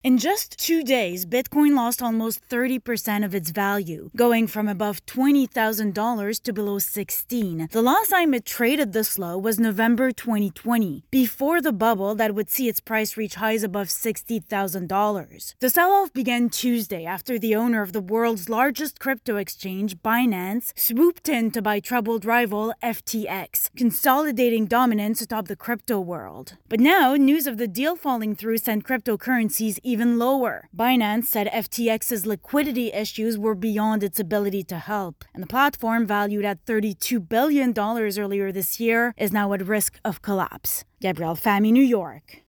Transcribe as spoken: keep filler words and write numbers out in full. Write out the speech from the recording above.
In just two days, Bitcoin lost almost thirty percent of its value, going from above twenty thousand dollars to below sixteen thousand dollars. The last time it traded this low was November twenty twenty, before the bubble that would see its price reach highs above sixty thousand dollars. The sell-off began Tuesday after the owner of the world's largest crypto exchange, Binance, swooped in to buy troubled rival F T X, consolidating dominance atop the crypto world. But now, news of the deal falling through sent cryptocurrencies even lower. Binance said F T X's liquidity issues were beyond its ability to help, and the platform, valued at thirty-two billion dollars earlier this year, is now at risk of collapse. Gabrielle Fahmy, New York.